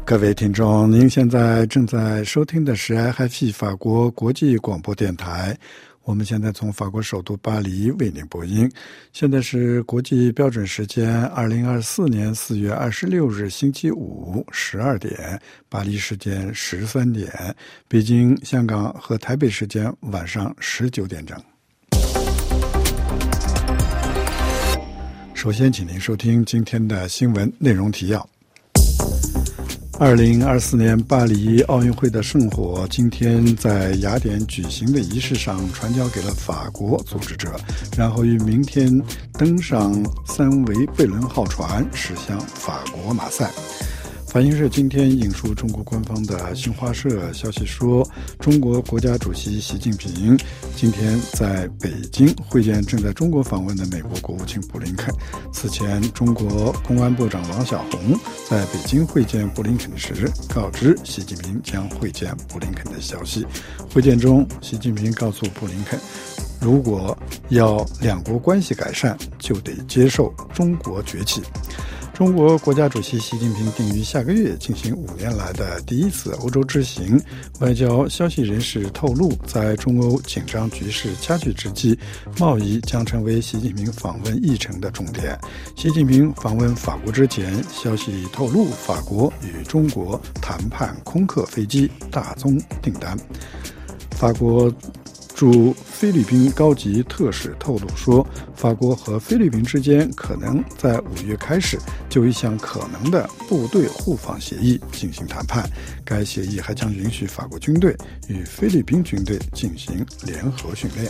各位听众，您现在正在收听的是 RFI 法国国际广播电台。我们现在从法国首都巴黎为您播音。现在是国际标准时间2024年4月26日星期五12点，巴黎时间13点，北京、香港和台北时间晚上19点整。首先请您收听今天的新闻内容提要。2024年巴黎奥运会的圣火今天在雅典举行的仪式上传交给了法国组织者，然后于明天登上3桅贝伦号船驶向法国马赛。法新社今天引述中国官方的新华社消息说，中国国家主席习近平今天在北京会见正在中国访问的美国国务卿布林肯。此前，中国公安部长王小洪在北京会见布林肯时告知习近平将会见布林肯的消息。会见中，习近平告诉布林肯，如果要两国关系改善，就得接受中国崛起。中国国家主席习近平定于下个月进行5年来的第一次欧洲之行。外交消息人士透露，在中欧紧张局势加剧之际，贸易将成为习近平访问议程的重点。习近平访问法国之前，消息透露法国与中国谈判空客飞机大宗订单。法国驻菲律宾高级特使透露说，法国和菲律宾之间可能在5月开始就一项可能的部队互访协议进行谈判。该协议还将允许法国军队与菲律宾军队进行联合训练。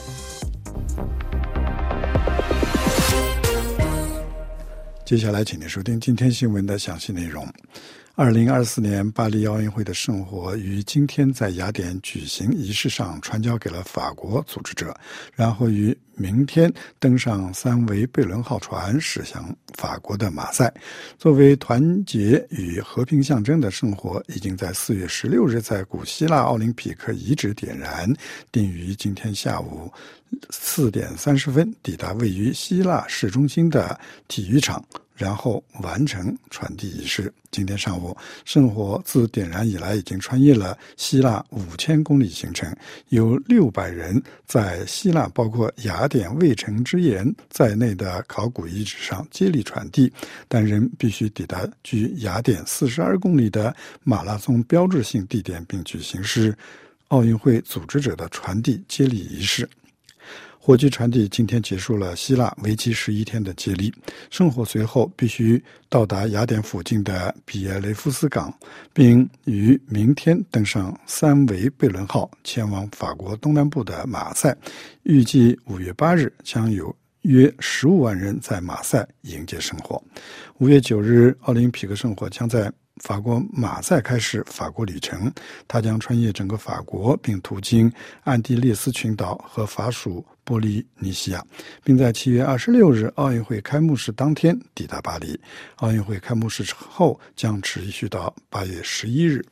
接下来请您收听今天新闻的详细内容。2024年巴黎奥运会的圣火于今天在雅典举行仪式上传交给了法国组织者，然后于明天登上3桅贝伦号船驶向法国的马赛。作为团结与和平象征的圣火，已经在4月16日在古希腊奥林匹克遗址点燃，定于今天下午4点30分抵达位于希腊市中心的体育场，然后完成传递仪式。今天上午，圣火自点燃以来已经穿越了希腊5000公里行程，有600人在希腊包括雅典卫城之眼在内的考古遗址上接力传递，但仍必须抵达距雅典42公里的马拉松标志性地点，并举行是奥运会组织者的传递接力仪式。火炬传递今天结束了希腊为期11天的接力，圣火随后必须到达雅典附近的比耶雷夫斯港，并于明天登上3桅贝伦号前往法国东南部的马赛。预计5月8日将有约15万人在马赛迎接圣火。5月9日，奥林匹克圣火将在法国马赛开始法国旅程，它将穿越整个法国，并途经安第列斯群岛和法属波利尼西亚，并在7月26日奥运会开幕式当天抵达巴黎。奥运会开幕式后将持续到8月11日。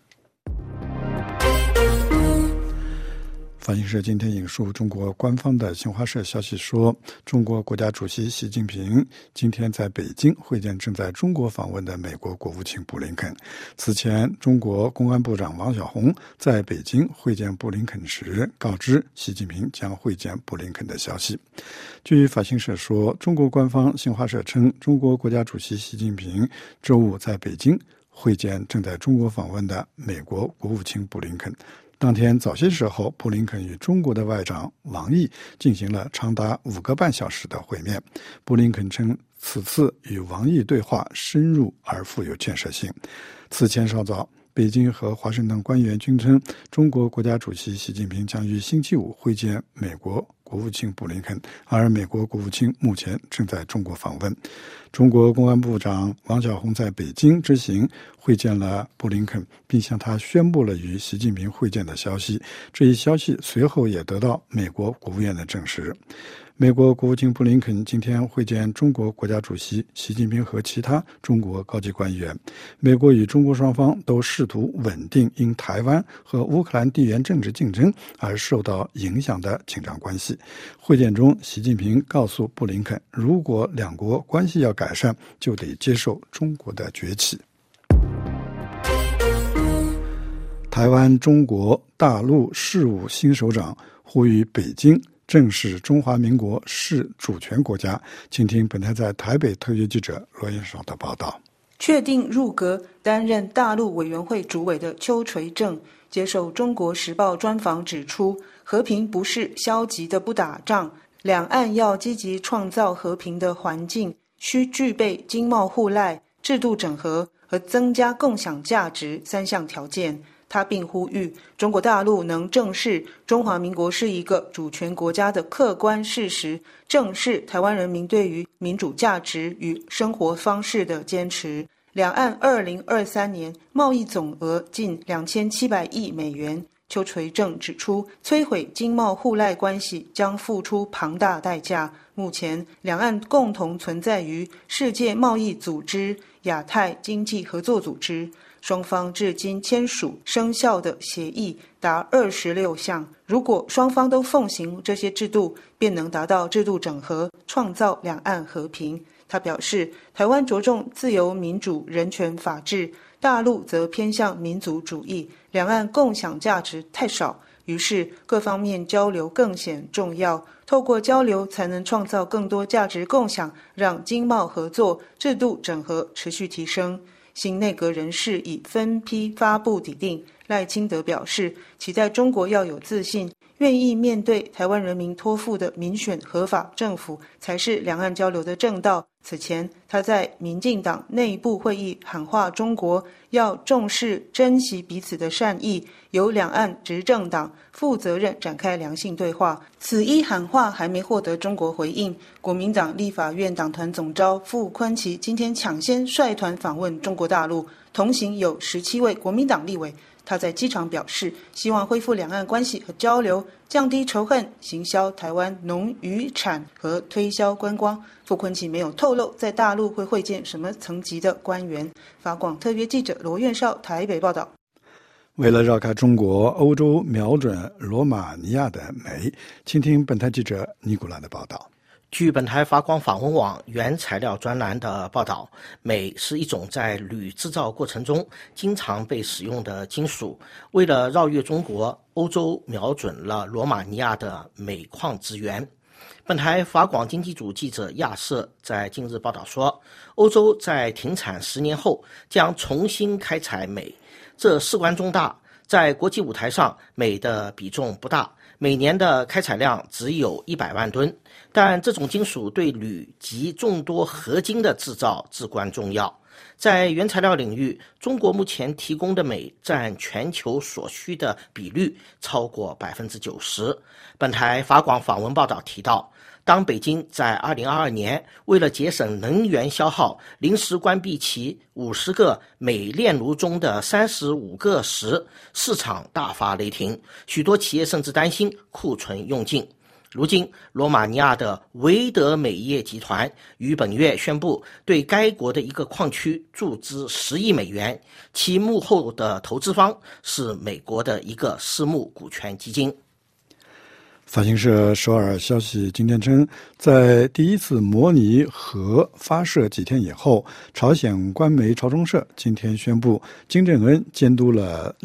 法新社今天引述中国官方的新华社消息说，中国国家主席习近平今天在北京会见正在中国访问的美国国务卿布林肯。此前，中国公安部长王小洪在北京会见布林肯时告知习近平将会见布林肯的消息。据法新社说，中国官方新华社称，中国国家主席习近平周五在北京会见正在中国访问的美国国务卿布林肯。当天早些时候，布林肯与中国的外长王毅进行了长达5个半小时的会面。布林肯称，此次与王毅对话深入而富有建设性。此前稍早，北京和华盛顿官员均称，中国国家主席习近平将于星期五会见美国国务卿布林肯，而美国国务卿目前正在中国访问。中国公安部长王小洪在北京之行会见了布林肯，并向他宣布了与习近平会见的消息。这一消息随后也得到美国国务院的证实。美国国务卿布林肯今天会见中国国家主席习近平和其他中国高级官员。美国与中国双方都试图稳定因台湾和乌克兰地缘政治竞争而受到影响的紧张关系。会见中，习近平告诉布林肯，如果两国关系要改善，就得接受中国的崛起。 台湾中国大陆事务新首长呼吁北京正视中华民国是主权国家。请听本台在台北特约记者罗彦绍的报道。 确定入阁担任大陆委员会主委的邱垂正接受中国时报专访指出，和平不是消极的不打仗，两岸要积极创造和平的环境，需具备经贸互赖、制度整合和增加共享价值3项条件。他并呼吁中国大陆能正视中华民国是一个主权国家的客观事实，正视台湾人民对于民主价值与生活方式的坚持。两岸2023年贸易总额近2700亿美元。邱垂正指出，摧毁经贸互赖关系将付出庞大代价。目前，两岸共同存在于世界贸易组织、亚太经济合作组织，双方至今签署生效的协议达26项。如果双方都奉行这些制度，便能达到制度整合，创造两岸和平。他表示，台湾着重自由民主、人权、法治，大陆则偏向民族主义，两岸共享价值太少，于是各方面交流更显重要。透过交流才能创造更多价值共享，让经贸合作、制度整合持续提升。新内阁人事已分批发布拟定。赖清德表示，期待中国要有自信，愿意面对台湾人民托付的民选合法政府，才是两岸交流的正道。此前，他在民进党内部会议喊话中国要重视珍惜彼此的善意，由两岸执政党负责任展开良性对话。此一喊话还没获得中国回应，国民党立法院党团总召傅崐萁今天抢先率团访问中国大陆，同行有17位国民党立委。他在机场表示，希望恢复两岸关系和交流，降低仇恨，行销台湾农渔产和推销观光。傅崐萁没有透露在大陆会会见什么层级的官员。法广特约记者罗彦绍台北报道。 为了绕开中国，欧洲瞄准罗马尼亚的煤。请听本台记者尼古拉的报道。 据本台法广访问网原材料专栏的报道，镁是一种在铝制造过程中经常被使用的金属。为了绕越中国，欧洲瞄准了罗马尼亚的镁矿资源。本台法广经济组记者亚瑟在近日报道说，欧洲在停产10年后将重新开采镁，这事关重大。在国际舞台上，镁的比重不大，每年的开采量只有100万吨，但这种金属对铝及众多合金的制造至关重要。在原材料领域，中国目前提供的镁占全球所需的比率超过90%。本台法广访问报道提到，当北京在2022年为了节省能源消耗，临时关闭其50个镁炼炉中的35个时，市场大发雷霆，许多企业甚至担心库存用尽。如今，罗马尼亚的维德镁业集团于本月宣布对该国的一个矿区注资10亿美元，其幕后的投资方是美国的一个私募股权基金。 法新社首尔消息今天称，在第一次模拟核发射几天以后，朝鲜官媒朝中社今天宣布，金正恩监督了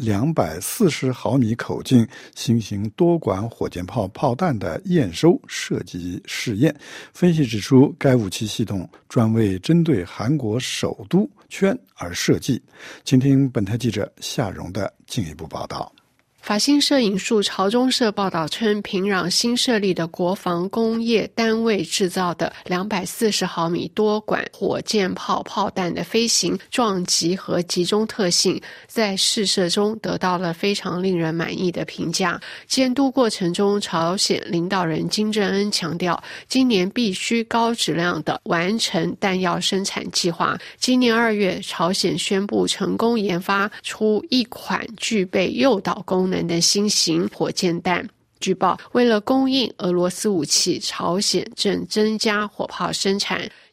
240毫米口径新型多管火箭炮炮弹的验收射击试验。分析指出，该武器系统专为针对韩国首都圈而设计。请听本台记者夏荣的进一步报道。 法新社引述朝中社报道称，平壤新设立的国防工业单位制造的240毫米多管火箭炮炮弹的飞行、撞击和集中特性，在试射中得到了非常令人满意的评价。监督过程中，朝鲜领导人金正恩强调，今年必须高质量地完成弹药生产计划。今年2月，朝鲜宣布成功研发出一款具备诱导功能的新型火箭弹。据报，为了供应俄罗斯武器，朝鲜正增加火炮生产。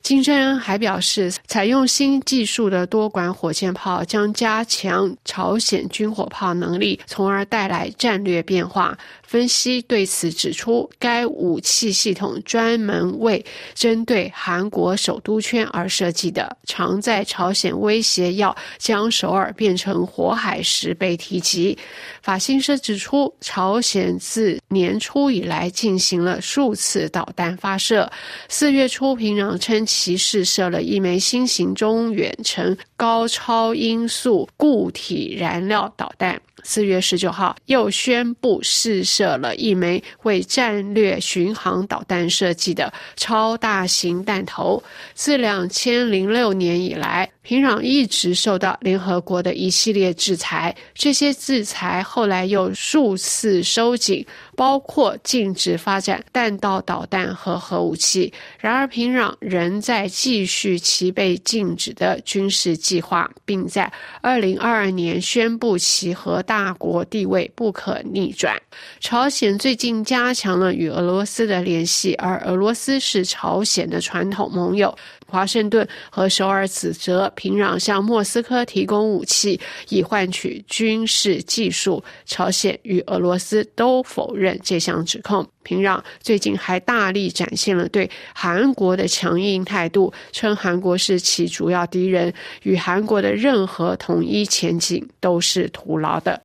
金正恩还表示，采用新技术的多管火箭炮将加强朝鲜军火炮能力，从而带来战略变化。分析对此指出，该武器系统专门为针对韩国首都圈而设计的，常在朝鲜威胁要将首尔变成火海时被提及。法新社指出，朝鲜自年初以来进行了数次导弹发射。4月初，平壤称其试射了一枚新型中远程高超音速固体燃料导弹。4月19号，又宣布试射了一枚为战略巡航导弹设计的超大型弹头。自2006年以来，平壤一直受到联合国的一系列制裁，这些制裁后来又数次收紧，包括禁止发展弹道导弹和核武器。然而，平壤仍在继续其被禁止的军事计划，并在2022年宣布其核大国地位不可逆转。朝鲜最近加强了与俄罗斯的联系，而俄罗斯是朝鲜的传统盟友。华盛顿和首尔指责平壤向莫斯科提供武器，以换取军事技术。朝鲜与俄罗斯都否认这项指控。平壤最近还大力展现了对韩国的强硬态度，称韩国是其主要敌人，与韩国的任何统一前景都是徒劳的。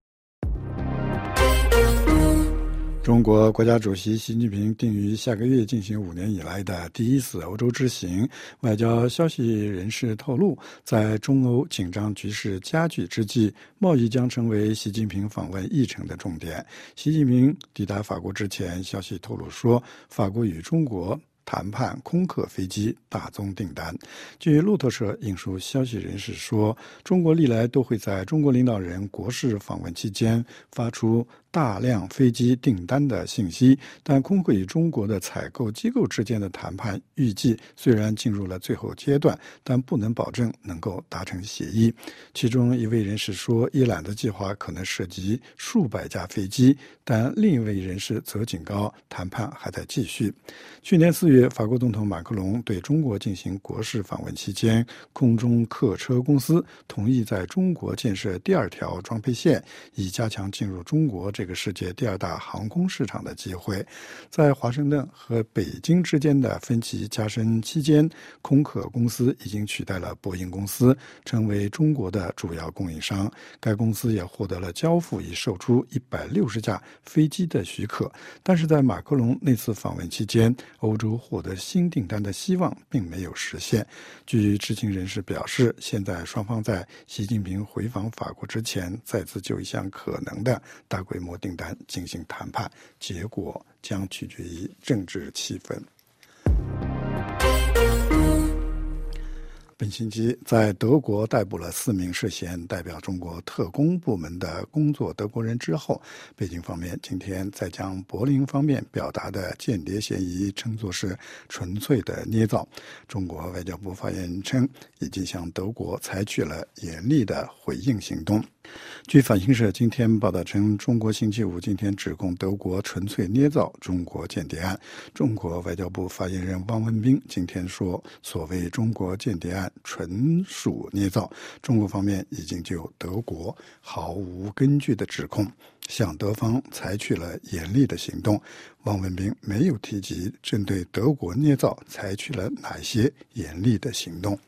中国国家主席习近平定于下个月进行5年以来的第一次欧洲之行。外交消息人士透露，在中欧紧张局势加剧之际，贸易将成为习近平访问议程的重点。习近平抵达法国之前，消息透露说，法国与中国谈判空客飞机大宗订单。据路透社引述消息人士说，中国历来都会在中国领导人国事访问期间发出大量飞机订单的信息，但空客与中国的采购机构之间的谈判预计虽然进入了最后阶段，但不能保证能够达成协议。其中一位人士说，伊朗的计划可能涉及数百架飞机，但另一位人士则警告，谈判还在继续。去年4月，法国总统马克龙对中国进行国事访问期间，空中客车公司同意在中国建设第2条装配线，以加强进入中国这个世界第2大航空市场的机会。在华盛顿和北京之间的分歧加深期间，空客公司已经取代了波音公司，成为中国的主要供应商。该公司也获得了交付已售出160架飞机的许可。但是在马克龙那次访问期间，欧洲获得新订单的希望并没有实现。据知情人士表示，现在双方在习近平回访法国之前，再次就一项可能的大规模订单进行谈判，结果将取决于政治气氛。本星期在德国逮捕了4名涉嫌代表中国特工部门的工作德国人之后，北京方面今天再将柏林方面表达的间谍嫌疑称作是纯粹的捏造。中国外交部发言人称，已经向德国采取了严厉的回应行动。据法新社今天报道称，中国星期五今天指控德国纯粹捏造中国间谍案。中国外交部发言人汪文斌今天说，所谓中国间谍案纯属捏造，中国方面已经就德国毫无根据的指控向德方采取了严厉的行动。汪文斌没有提及针对德国捏造采取了哪些严厉的行动。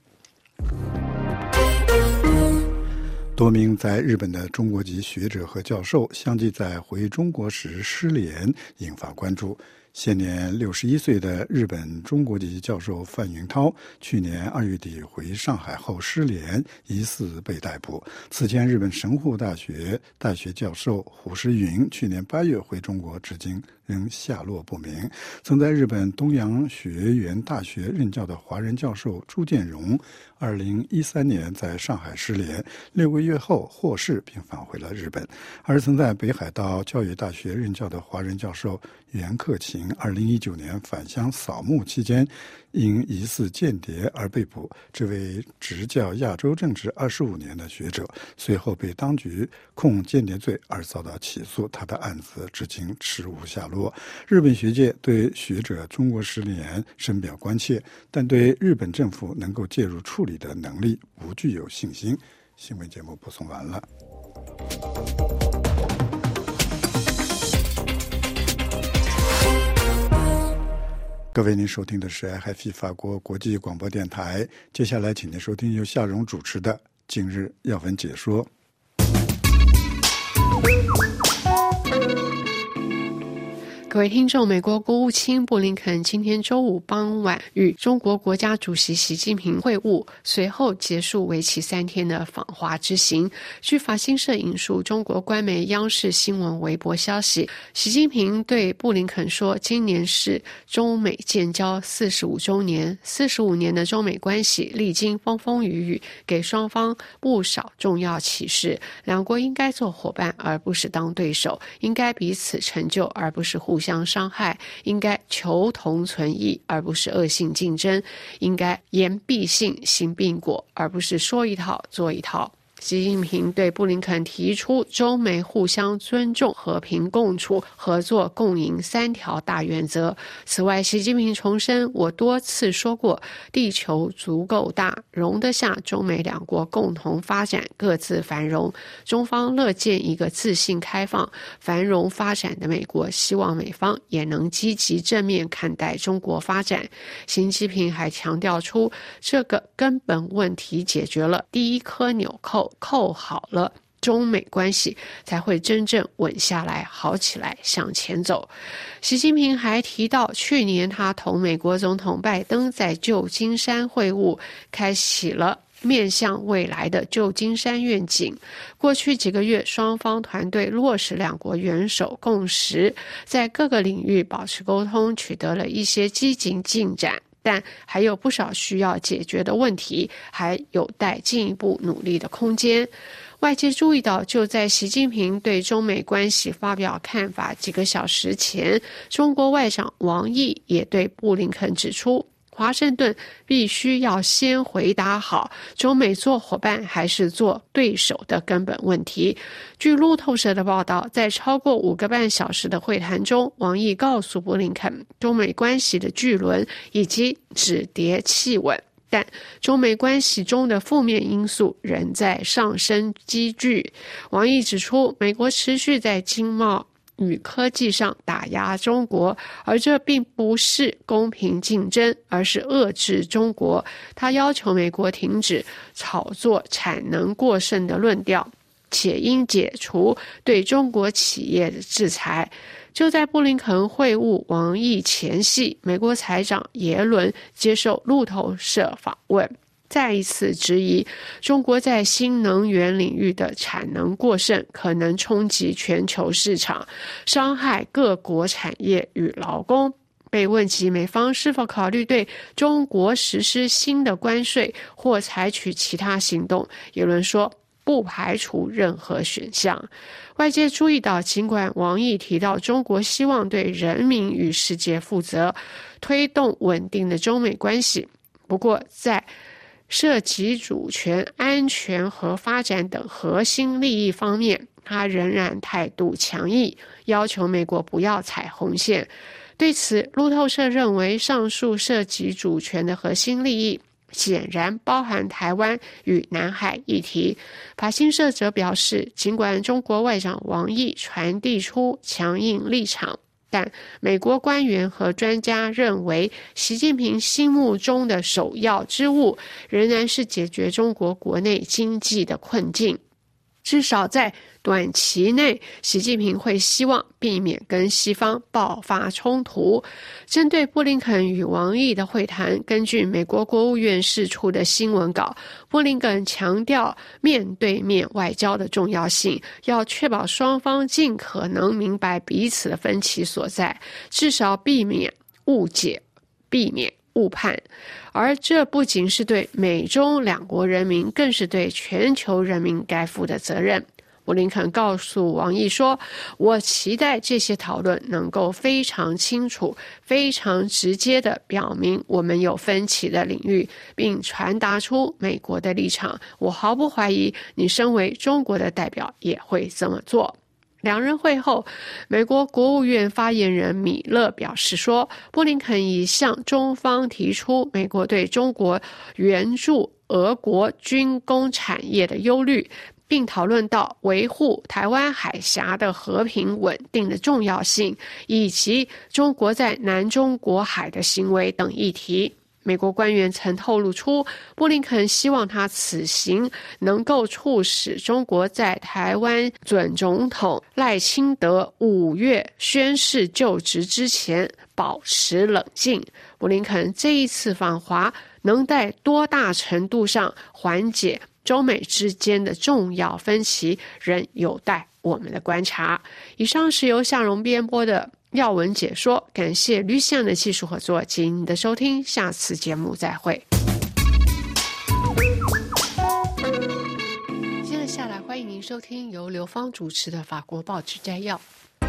多名在日本的中国籍学者和教授相继在回中国时失联，引发关注。现年61岁的日本中国籍教授范云涛，去年2月底回上海后失联，疑似被逮捕。此前，日本神户大学大学教授胡石云去年8月回中国，至今仍下落不明。曾在日本东洋学园大学任教的华人教授朱建荣，2013年在上海失联，6个月后获释并返回了日本。而曾在北海道教育大学任教的华人教授袁克勤，2019年返乡扫墓期间因疑似间谍而被捕。这位执教亚洲政治25年的学者，随后被当局控间谍罪而遭到起诉，他的案子至今迟无下落。日本学界对学者中国失联深表关切，但对日本政府能够介入处理的能力不具有信心。新闻节目播送完了。各位，您收听的是 RFI 法国国际广播电台。接下来，请您收听由夏蓉主持的《今日要闻解说》。 各位听众，美国国务卿布林肯今天周五傍晚与中国国家主席习近平会晤，随后结束为期3天的访华之行。据法新社引述中国官媒央视新闻微博消息，习近平对布林肯说，今年是中美建交45周年，45年的中美关系历经风风雨雨，给双方不少重要启示。两国应该做伙伴而不是当对手，应该彼此成就而不是互相伤害，应该求同存异而不是恶性竞争，应该言必信行必果而不是说一套做一套。习近平对布林肯提出中美互相尊重、和平共处、合作共赢3条大原则。此外，习近平重申，我多次说过，地球足够大，容得下中美两国共同发展、各自繁荣。中方乐见一个自信开放、繁荣发展的美国，希望美方也能积极正面看待中国发展。习近平还强调出，这个根本问题解决了，第一颗纽扣好了，中美关系才会真正稳下来、好起来、向前走。习近平还提到，去年他同美国总统拜登在旧金山会晤，开启了面向未来的旧金山愿景。过去几个月，双方团队落实两国元首共识，在各个领域保持沟通，取得了一些积极进展。但还有不少需要解决的问题，还有待进一步努力的空间。外界注意到，就在习近平对中美关系发表看法几个小时前，中国外长王毅也对布林肯指出，华盛顿必须要先回答好中美做伙伴还是做对手的根本问题。据路透社的报道，在超过5个半小时的会谈中，王毅告诉布林肯，中美关系的巨轮已经止跌企稳，但中美关系中的负面因素仍在上升急剧。王毅指出，美国持续在经贸与科技上打压中国，而这并不是公平竞争，而是遏制中国。他要求美国停止炒作产能过剩的论调，且应解除对中国企业的制裁。就在布林肯会晤王毅前夕，美国财长耶伦接受路透社访问，再一次质疑中国在新能源领域的产能过剩可能冲击全球市场，伤害各国产业与劳工。被问及美方是否考虑对中国实施新的关税或采取其他行动，耶伦说不排除任何选项。外界注意到，尽管王毅提到中国希望对人民与世界负责，推动稳定的中美关系，不过在涉及主权、安全和发展等核心利益方面，他仍然态度强硬，要求美国不要踩红线。对此，路透社认为，上述涉及主权的核心利益显然包含台湾与南海议题。法新社则表示，尽管中国外长王毅传递出强硬立场，但美国官员和专家认为，习近平心目中的首要之务仍然是解决中国国内经济的困境。至少在短期内，习近平会希望避免跟西方爆发冲突。针对布林肯与王毅的会谈，根据美国国务院释出的新闻稿，布林肯强调面对面外交的重要性，要确保双方尽可能明白彼此的分歧所在，至少避免误解，避免误判。而这不仅是对美中两国人民，更是对全球人民该负的责任。 布林肯告诉王毅说，我期待这些讨论能够非常清楚、非常直接地表明我们有分歧的领域，并传达出美国的立场。我毫不怀疑你身为中国的代表也会这么做。两人会后，美国国务院发言人米勒表示说，布林肯已向中方提出美国对中国援助俄国军工产业的忧虑，并讨论到维护台湾海峡的和平稳定的重要性，以及中国在南中国海的行为等议题。美国官员曾透露出，布林肯希望他此行能够促使中国在台湾准总统赖清德5月宣誓就职之前保持冷静。布林肯这一次访华能在多大程度上缓解中美之间的重要分歧，仍有待我们的观察。以上是由夏蓉编播的要闻解说，感谢吕向的技术合作及您的收听，下次节目再会。接下来欢迎您收听由刘芳主持的法国报纸摘要。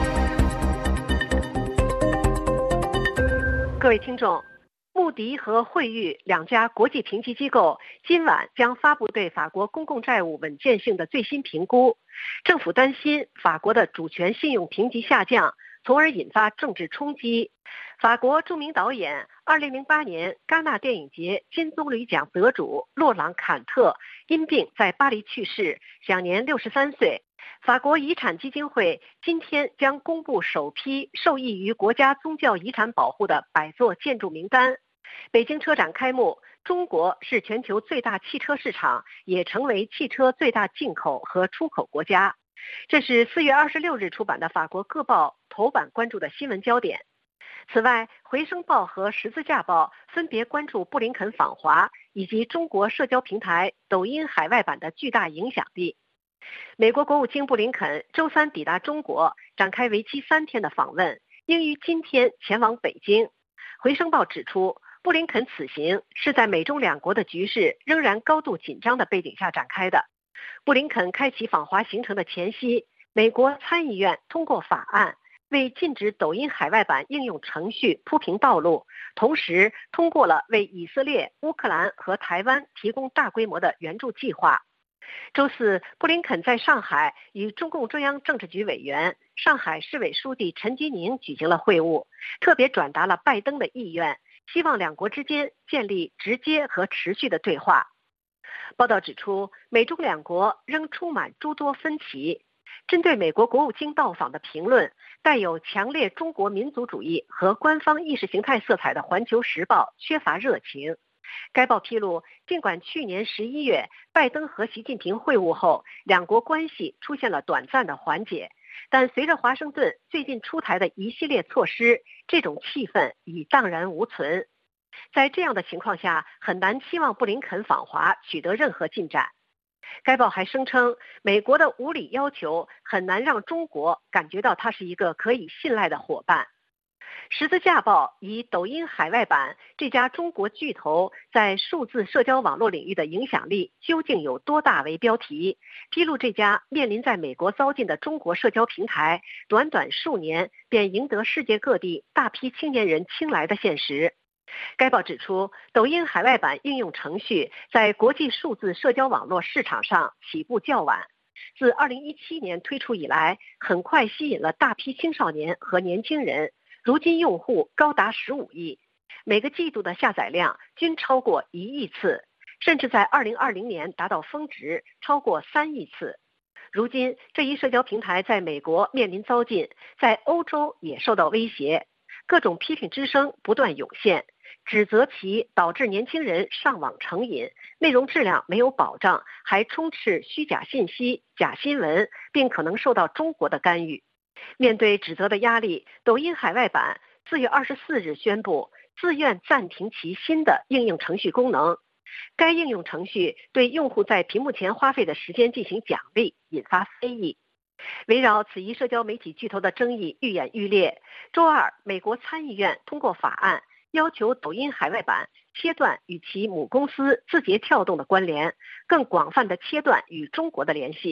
各位听众，穆迪和惠誉两家国际评级机构今晚将发布对法国公共债务稳健性的最新评估。政府担心法国的主权信用评级下降，从而引发政治冲击。法国著名导演2008年戛纳电影节金棕榈奖得主洛朗·坎特因病在巴黎去世，享年63岁。法国遗产基金会今天将公布首批受益于国家宗教遗产保护的100座建筑名单。北京车展开幕，中国是全球最大汽车市场，也成为汽车最大进口和出口国家。这是4月26日出版的法国各报头版关注的新闻焦点。此外，回声报和十字架报分别关注布林肯访华以及中国社交平台抖音海外版的巨大影响力。美国国务卿布林肯周三抵达中国，展开为期3天的访问，应于今天前往北京。回声报指出，布林肯此行是在美中两国的局势仍然高度紧张的背景下展开的。布林肯开启访华行程的前夕，美国参议院通过法案，为禁止抖音海外版应用程序铺平道路，同时通过了为以色列、乌克兰和台湾提供大规模的援助计划。周四，布林肯在上海与中共中央政治局委员、上海市委书记陈吉宁举行了会晤，特别转达了拜登的意愿，希望两国之间建立直接和持续的对话。报道指出，美中两国仍充满诸多分歧。针对美国国务卿到访的评论，带有强烈中国民族主义和官方意识形态色彩的《环球时报》缺乏热情。该报披露，尽管去年11月拜登和习近平会晤后，两国关系出现了短暂的缓解，但随着华盛顿最近出台的一系列措施，这种气氛已荡然无存。在这样的情况下，很难期望布林肯访华取得任何进展。该报还声称，美国的无理要求很难让中国感觉到它是一个可以信赖的伙伴。十字架报以抖音海外版这家中国巨头在数字社交网络领域的影响力究竟有多大为标题，披露这家面临在美国遭禁的中国社交平台，短短数年便赢得世界各地大批青年人青睐的现实。该报指出，抖音海外版应用程序在国际数字社交网络市场上起步较晚，自2017年推出以来，很快吸引了大批青少年和年轻人，如今用户高达15亿，每个季度的下载量均超过1亿次，甚至在2020年达到峰值，超过3亿次。如今，这一社交平台在美国面临遭禁，在欧洲也受到威胁，各种批评之声不断涌现，指责其导致年轻人上网成瘾，内容质量没有保障，还充斥虚假信息、假新闻，并可能受到中国的干预。面对指责的压力，抖音海外版4月24日宣布自愿暂停其新的应用程序功能。该应用程序对用户在屏幕前花费的时间进行奖励，引发非议。围绕此一社交媒体巨头的争议愈演愈烈。周二，美国参议院通过法案，要求抖音海外版切断与其母公司字节跳动的关联，更广泛地切断与中国的联系，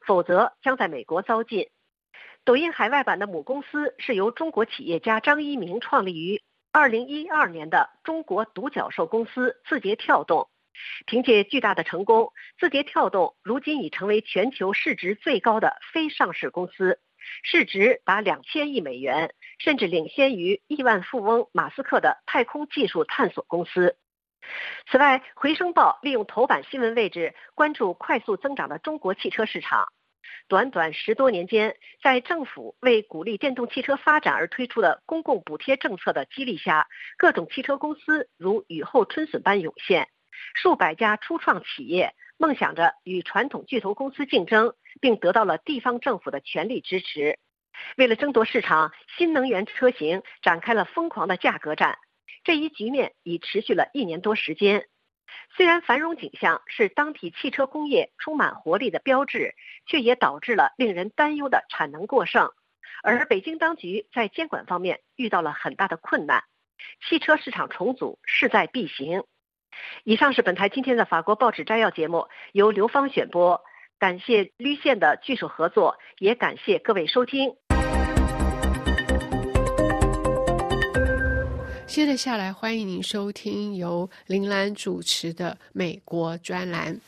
否则将在美国遭禁。抖音海外版的母公司是由中国企业家张一鸣创立于2012年的中国独角兽公司字节跳动。凭借巨大的成功，字节跳动如今已成为全球市值最高的非上市公司，市值达2000亿美元，甚至领先于亿万富翁马斯克的太空技术探索公司。此外，回声报利用头版新闻位置关注快速增长的中国汽车市场。短短10多年间，在政府为鼓励电动汽车发展而推出的公共补贴政策的激励下，各种汽车公司如雨后春笋般涌现。数百家初创企业梦想着与传统巨头公司竞争，并得到了地方政府的全力支持。为了争夺市场，新能源车型展开了疯狂的价格战。这一局面已持续了1年多时间。虽然繁荣景象是当地汽车工业充满活力的标志，却也导致了令人担忧的产能过剩。而北京当局在监管方面遇到了很大的困难，汽车市场重组势在必行。以上是本台今天的法国报纸摘要节目，由刘芳选播。感谢绿线的剧组合作，也感谢各位收听。 接着下来，欢迎您收听由林兰主持的美国专栏。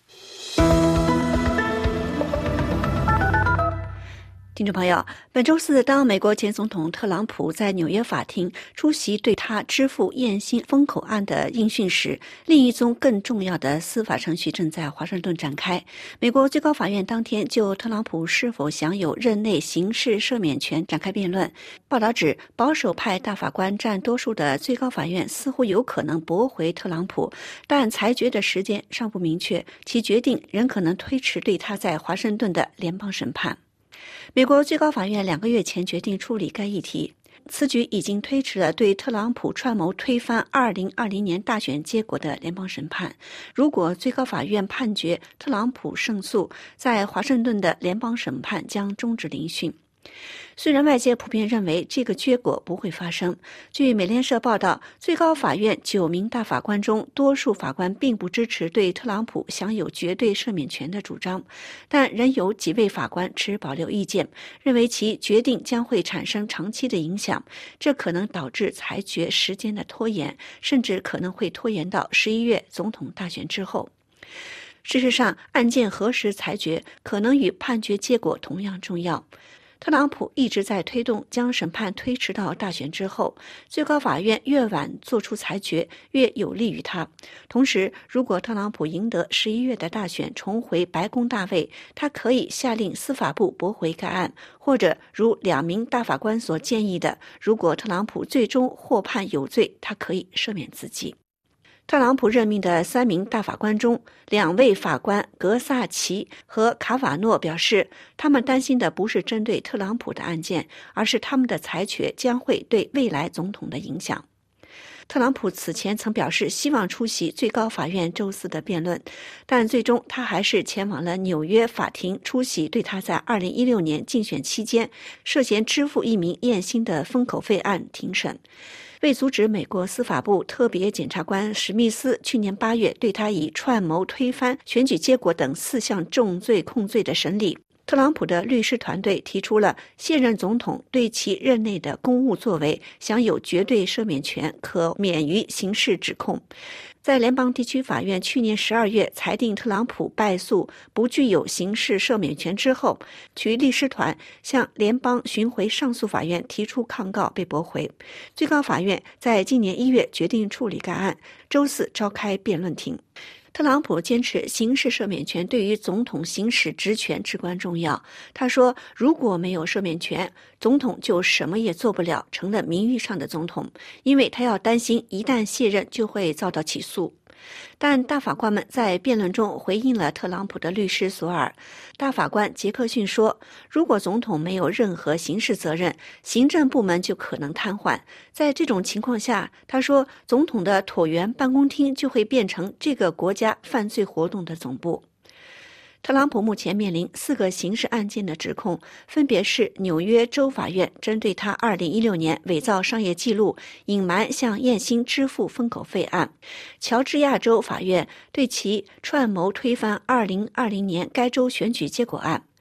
听众朋友，本周四，当美国前总统特朗普在纽约法庭出席对他支付艳星封口案的应讯时，另一宗更重要的司法程序正在华盛顿展开。美国最高法院当天就特朗普是否享有任内刑事赦免权展开辩论。报道指，保守派大法官占多数的最高法院似乎有可能驳回特朗普，但裁决的时间尚不明确，其决定仍可能推迟对他在华盛顿的联邦审判。美国最高法院2个月前决定处理该议题，此举已经推迟了对特朗普串谋推翻2020年大选结果的联邦审判。如果最高法院判决特朗普胜诉，在华盛顿的联邦审判将终止聆讯。虽然外界普遍认为这个结果不会发生，据美联社报道，最高法院9名大法官中，多数法官并不支持对特朗普享有绝对赦免权的主张，但仍有几位法官持保留意见，认为其决定将会产生长期的影响，这可能导致裁决时间的拖延，甚至可能会拖延到11月总统大选之后。事实上，案件何时裁决可能与判决结果同样重要。特朗普一直在推动将审判推迟到大选之后，最高法院越晚做出裁决，越有利于他。同时，如果特朗普赢得11月的大选，重回白宫大位，他可以下令司法部驳回该案，或者如2名大法官所建议的，如果特朗普最终获判有罪，他可以赦免自己。特朗普任命的3名大法官中，2位法官格萨奇和卡瓦诺表示，他们担心的不是针对特朗普的案件，而是他们的裁决将会对未来总统的影响。特朗普此前曾表示希望出席最高法院周4的辩论，但最终他还是前往了纽约法庭出席对他在2016年竞选期间涉嫌支付一名艳星的封口费案庭审。为阻止美国司法部特别检察官史密斯去年8月对他以串谋推翻选举结果等4项重罪控罪的审理，特朗普的律师团队提出了现任总统对其任内的公务作为享有绝对赦免权，可免于刑事指控。在联邦地区法院去年12月裁定特朗普败诉，不具有刑事赦免权之后，其律师团向联邦巡回上诉法院提出抗告，被驳回。最高法院在今年1月决定处理该案，周4召开辩论庭。特朗普坚持刑事赦免权对于总统行使职权至关重要。他说，如果没有赦免权，总统就什么也做不了，成了名誉上的总统，因为他要担心一旦卸任就会遭到起诉。但大法官们在辩论中回应了特朗普的律师索尔。大法官杰克逊说，如果总统没有任何刑事责任，行政部门就可能瘫痪。在这种情况下，他说，总统的椭圆办公厅就会变成这个国家犯罪活动的总部。特朗普目前面临4个刑事案件的指控，分别是纽约州法院针对他2016年伪造商业记录、隐瞒向艳星支付封口费案；乔治亚州法院对其串谋推翻2020年该州选举结果案；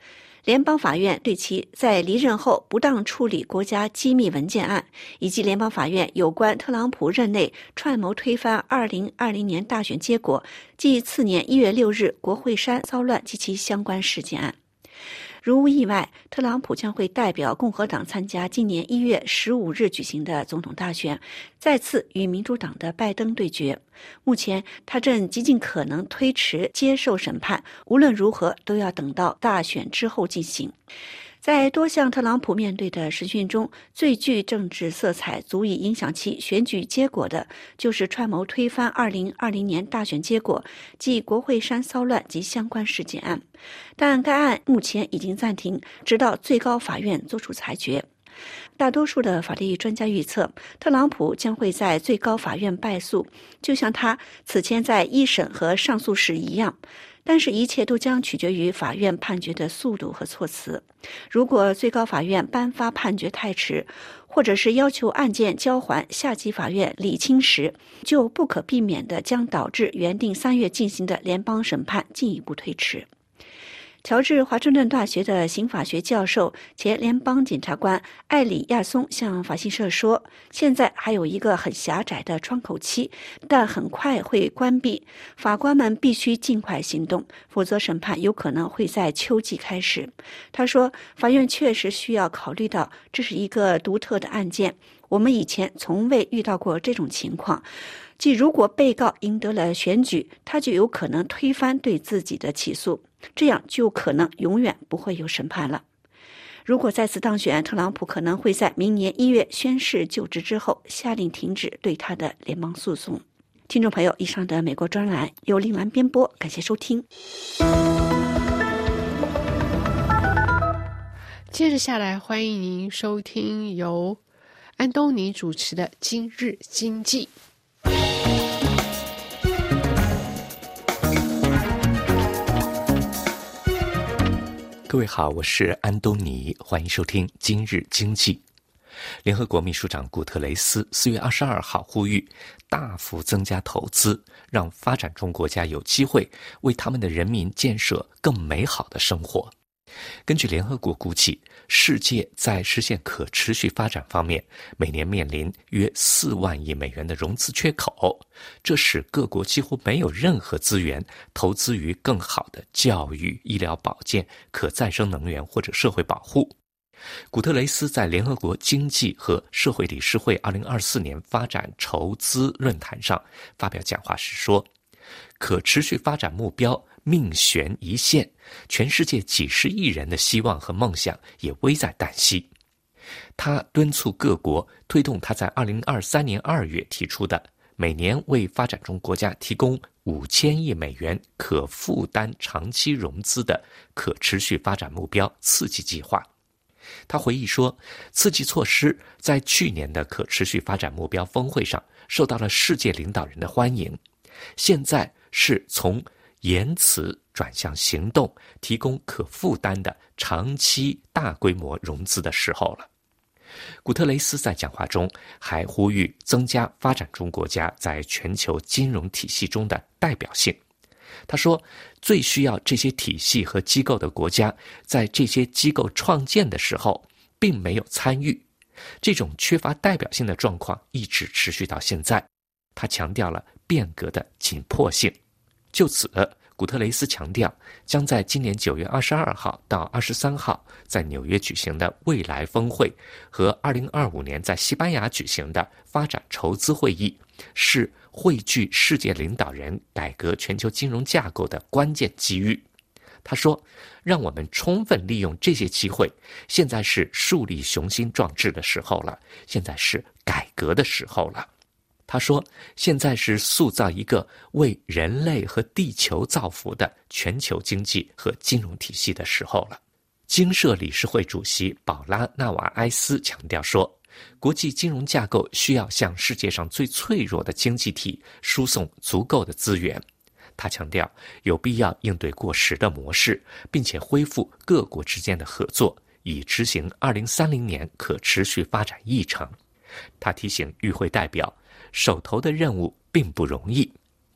联邦法院对其在离任后不当处理国家机密文件案，以及联邦法院有关特朗普任内串谋推翻2020年大选结果，即次年1月6日国会山骚乱及其相关事件案。如无意外，特朗普将会代表共和党参加今年1月15日举行的总统大选，再次与民主党的拜登对决。目前，他正极尽可能推迟接受审判，无论如何都要等到大选之后进行。在多项特朗普面对的审讯中，最具政治色彩、足以影响其选举结果的，就是串谋推翻2020年大选结果，即国会山骚乱及相关事件案。但该案目前已经暂停，直到最高法院作出裁决。大多数的法律专家预测，特朗普将会在最高法院败诉，就像他此前在一审和上诉时一样。但是，一切都将取决于法院判决的速度和措辞。如果最高法院颁发判决太迟，或者是要求案件交还下级法院理清时，就不可避免地将导致原定3月进行的联邦审判进一步推迟。乔治华盛顿大学的刑法学教授、前联邦检察官艾里亚松向法新社说，现在还有一个很狭窄的窗口期，但很快会关闭。法官们必须尽快行动，否则审判有可能会在秋季开始。他说，法院确实需要考虑到这是一个独特的案件，我们以前从未遇到过这种情况，即如果被告赢得了选举，他就有可能推翻对自己的起诉，这样就可能永远不会有审判了。如果再次当选，特朗普可能会在明年1月宣誓就职之后下令停止对他的联邦诉讼。听众朋友，以上的美国专栏由林兰编播，感谢收听。 接着下来，欢迎您收听由安东尼主持的《今日经济》。 各位好，我是安东尼，欢迎收听今日经济。联合国秘书长古特雷斯4月22号呼吁大幅增加投资，让发展中国家有机会为他们的人民建设更美好的生活。根据联合国估计，世界在实现可持续发展方面每年面临约4万亿美元的融资缺口，这使各国几乎没有任何资源投资于更好的教育、医疗保健、可再生能源或者社会保护。古特雷斯在联合国经济和社会理事会2024年发展筹资论坛上发表讲话时说，可持续发展目标命悬一线，全世界几十亿人的希望和梦想也危在旦夕。他敦促各国推动他在2023年2月提出的每年为发展中国家提供5000亿美元可负担长期融资的可持续发展目标刺激计划。他回忆说，刺激措施在去年的可持续发展目标峰会上受到了世界领导人的欢迎，现在是从言辞转向行动，提供可负担的长期大规模融资的时候了。古特雷斯在讲话中还呼吁增加发展中国家在全球金融体系中的代表性。他说，最需要这些体系和机构的国家在这些机构创建的时候并没有参与，这种缺乏代表性的状况一直持续到现在。他强调了变革的紧迫性。就此，古特雷斯强调，将在今年9月22号到23号在纽约举行的未来峰会和2025年在西班牙举行的发展筹资会议是汇聚世界领导人改革全球金融架构的关键机遇。他说，让我们充分利用这些机会，现在是树立雄心壮志的时候了，现在是改革的时候了。他说，现在是塑造一个为人类和地球造福的全球经济和金融体系的时候了。经社理事会主席保拉纳瓦埃斯强调说，国际金融架构需要向世界上最脆弱的经济体输送足够的资源。他强调，有必要应对过时的模式，并且恢复各国之间的合作，以执行2030年可持续发展议程。他提醒与会代表，手头的任务并不容易。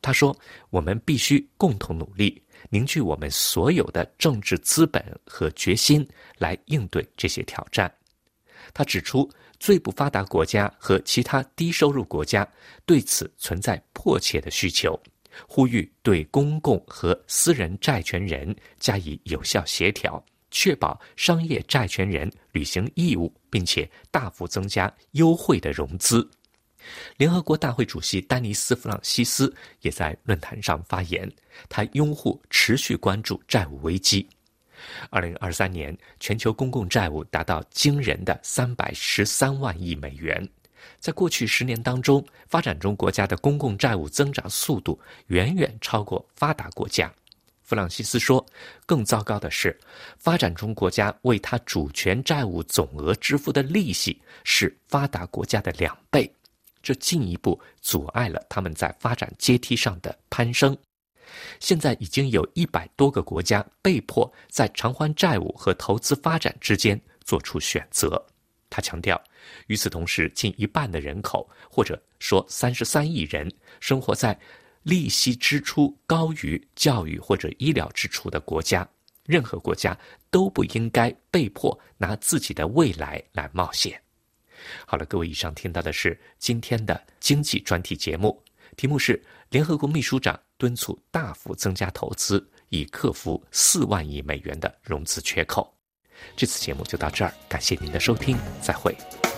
他说，我们必须共同努力，凝聚我们所有的政治资本和决心来应对这些挑战。他指出，最不发达国家和其他低收入国家对此存在迫切的需求，呼吁对公共和私人债权人加以有效协调，确保商业债权人履行义务，并且大幅增加优惠的融资。联合国大会主席丹尼斯·弗朗西斯也在论坛上发言，他拥护持续关注债务危机。2023年，全球公共债务达到惊人的313万亿美元。在过去10年当中，发展中国家的公共债务增长速度远远超过发达国家。弗朗西斯说，更糟糕的是，发展中国家为他主权债务总额支付的利息是发达国家的2倍，这进一步阻碍了他们在发展阶梯上的攀升。现在已经有100多个国家被迫在偿还债务和投资发展之间做出选择。他强调，与此同时，近1半的人口，或者说33亿人，生活在利息支出高于教育或者医疗支出的国家。任何国家都不应该被迫拿自己的未来来冒险。好了，各位，以上听到的是今天的经济专题节目，题目是联合国秘书长敦促大幅增加投资，以克服4万亿美元的融资缺口。这次节目就到这儿，感谢您的收听，再会。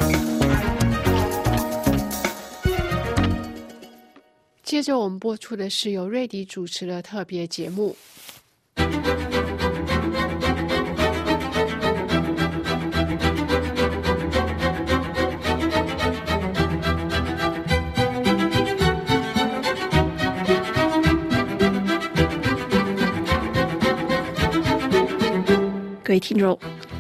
接着我们播出的是由瑞迪主持的特别节目。 各位听众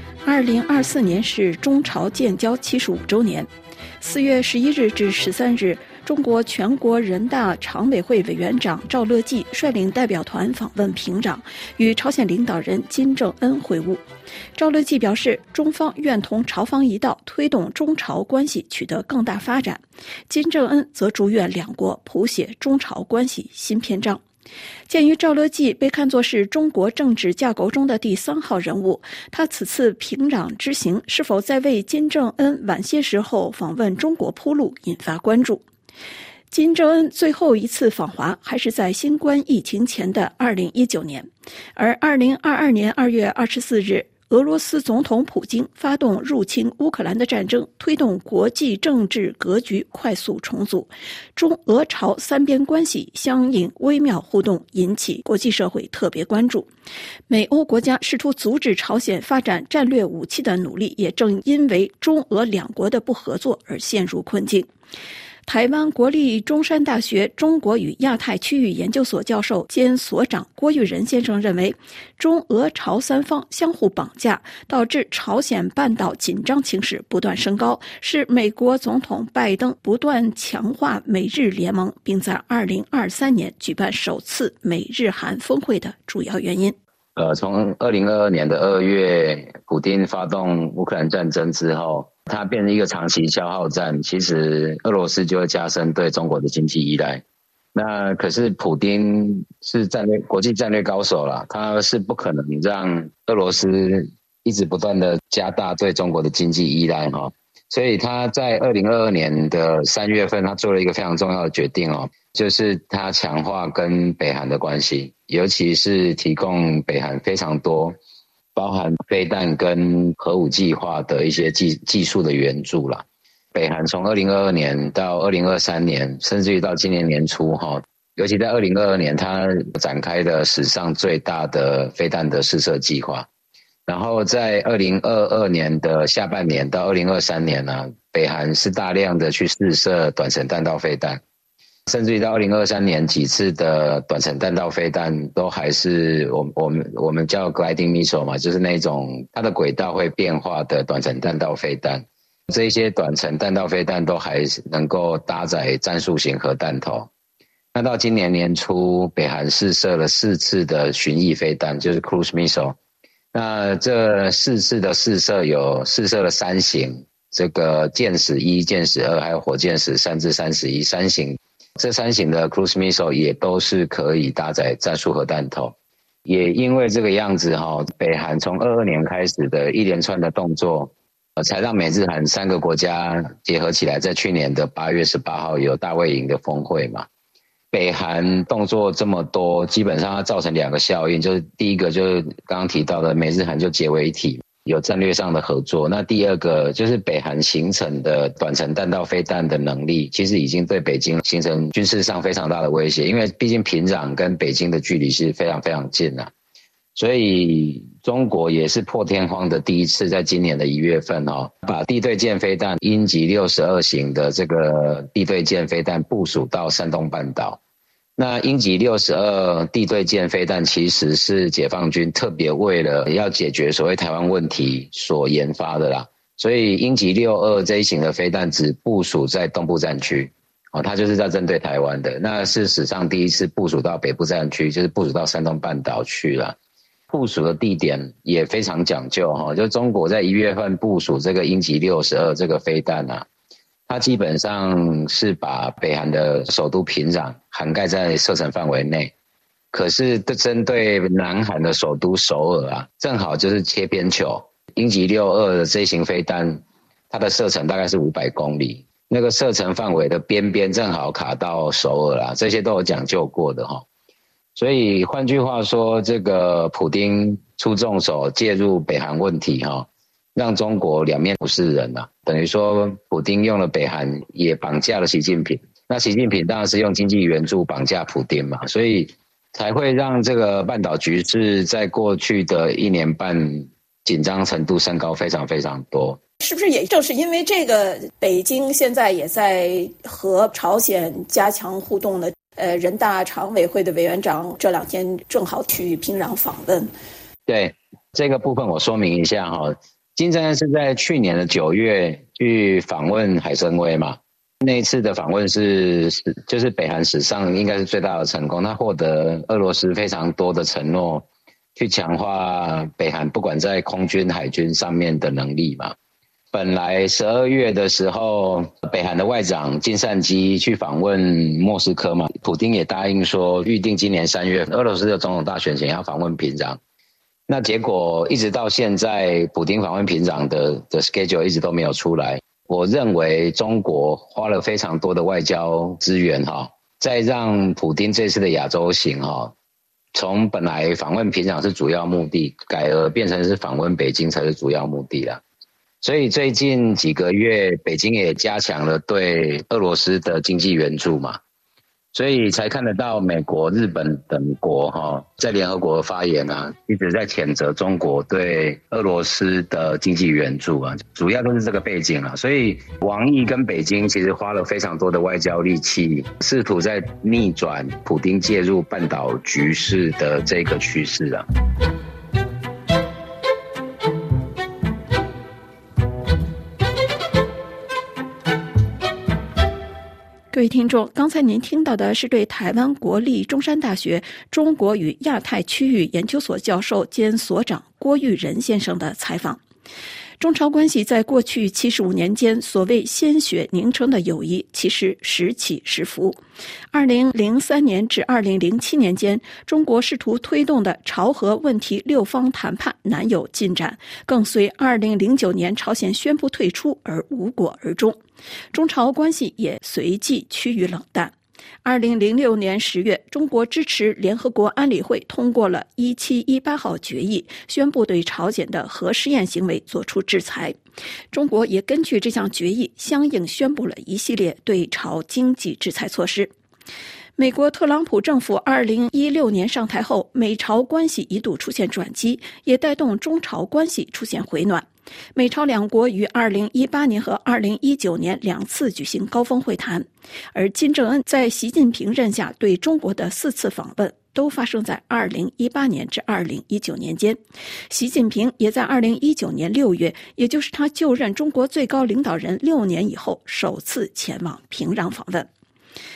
，2024年是中朝建交75周年。4月11日至13日，中国全国人大常委会委员长赵乐际率领代表团访问平壤，与朝鲜领导人金正恩会晤。赵乐际表示，中方愿同朝方一道，推动中朝关系取得更大发展。金正恩则祝愿两国谱写中朝关系新篇章。鉴于赵乐际被看作是中国政治架构中的第3号人物，他此次平壤之行是否在为金正恩晚些时候访问中国铺路，引发关注。金正恩最后一次访华还是在新冠疫情前的2019年，而2022年2月24日，俄罗斯总统普京发动入侵乌克兰的战争，推动国际政治格局快速重组，中俄朝3边关系相应微妙互动，引起国际社会特别关注。美欧国家试图阻止朝鲜发展战略武器的努力，也正因为中俄两国的不合作而陷入困境。台湾国立中山大学中国与亚太区域研究所教授兼所长郭玉仁先生认为，中俄朝3方相互绑架，导致朝鲜半岛紧张情势不断升高，是美国总统拜登不断强化美日联盟，并在2023年举办首次美日韩峰会的主要原因。 从2022年的2月，普丁发动乌克兰战争之后，它变成一个长期消耗战，其实俄罗斯就会加深对中国的经济依赖。那可是普丁是国际战略高手啦，他是不可能让俄罗斯一直不断的加大对中国的经济依赖哈。所以他在2022年的3月份，他做了一个非常重要的决定哦，就是他强化跟北韩的关系，尤其是提供北韩非常多包含飞弹跟核武计划的一些技术的援助啦。北韩从2022年到2023年，甚至于到今年年初尤其在2022年，他展开了史上最大的飞弹的试射计划。然后在2022年的下半年到2023年呢，北韩是大量的去试射短程弹道飞弹，甚至于到2023年几次的短程弹道飞弹都还是我们叫 gliding missile 嘛，就是那种它的轨道会变化的短程弹道飞弹。这些短程弹道飞弹都还能够搭载战术型核弹头。那到今年年初，北韩试射了4次的巡弋飞弹，就是 cruise missile。那这4次的试射有试射了3型，这个箭矢1、箭矢2还有火箭矢3至31，3型这3型的 cruise missile 也都是可以搭载战术核弹头。也因为这个样子北韩从22年开始的一连串的动作，才让美日韩3个国家结合起来，在去年的8月18号有大卫营的峰会嘛。北韩动作这么多，基本上它造成2个效应，就是第一个就是刚刚提到的美日韩就结为一体，有战略上的合作。那第二个就是北韩形成的短程弹道飞弹的能力，其实已经对北京形成军事上非常大的威胁，因为毕竟平壤跟北京的距离是非常非常近啊。所以中国也是破天荒的第一次在今年的1月份把地对舰飞弹鹰击62型的这个地对舰飞弹部署到山东半岛。那鹰击62地对舰飞弹其实是解放军特别为了要解决所谓台湾问题所研发的啦，所以鹰击62这一型的飞弹只部署在东部战区，它就是在针对台湾的。那是史上第一次部署到北部战区，就是部署到山东半岛去了。部署的地点也非常讲究就中国在1月份部署这个鹰击62这个飞弹啊，它基本上是把北韩的首都平壤涵盖在射程范围内，可是针对南韩的首都首尔啊，正好就是切边球。鹰击62的这型飞弹，它的射程大概是500公里，那个射程范围的边边正好卡到首尔啊，这些都有讲究过的所以换句话说，这个普丁出重手介入北韩问题让中国两面不是人啊，等于说普丁用了北韩，也绑架了习近平。那习近平当然是用经济援助绑架普丁嘛，所以才会让这个半岛局势在过去的1年半紧张程度升高非常非常多。 是不是也正是因为这个，北京现在也在和朝鲜加强互动呢？人大常委会的委员长这2天正好去平壤访问。 对，这个部分我说明一下金正恩是在去年的9月去访问海参崴嘛，那一次的访问就是北韩史上应该是最大的成功，他获得俄罗斯非常多的承诺，去强化北韩不管在空军海军上面的能力嘛。本来12月的时候，北韩的外长金善基去访问莫斯科嘛，普丁也答应说预定今年3月俄罗斯的总统大选前要访问平壤。那结果一直到现在，普丁访问平壤的 schedule 一直都没有出来。我认为中国花了非常多的外交资源再让普丁这次的亚洲行从本来访问平壤是主要目的，改而变成是访问北京才是主要目的了。所以最近几个月，北京也加强了对俄罗斯的经济援助嘛，所以才看得到美国、日本等国在联合国的发言啊，一直在谴责中国对俄罗斯的经济援助啊，主要都是这个背景啊。所以王毅跟北京其实花了非常多的外交力气，试图在逆转普丁介入半岛局势的这个趋势啊。 各位听众，刚才您听到的是对台湾国立中山大学中国与亚太区域研究所教授兼所长郭玉仁先生的采访。中朝关系在过去75年间，所谓鲜血凝成的友谊，其实时起时伏。2003年至2007年间，中国试图推动的朝核问题6方谈判难有进展，更随2009年朝鲜宣布退出而无果而终，中朝关系也随即趋于冷淡。2006年10月，中国支持联合国安理会通过了1718号决议，宣布对朝鲜的核试验行为作出制裁。中国也根据这项决议，相应宣布了一系列对朝经济制裁措施。美国特朗普政府2016年上台后，美朝关系一度出现转机，也带动中朝关系出现回暖。美朝两国于2018年和2019年2次举行高峰会谈，而金正恩在习近平任下对中国的4次访问都发生在2018年至2019年间。习近平也在2019年6月，也就是他就任中国最高领导人6年以后，首次前往平壤访问。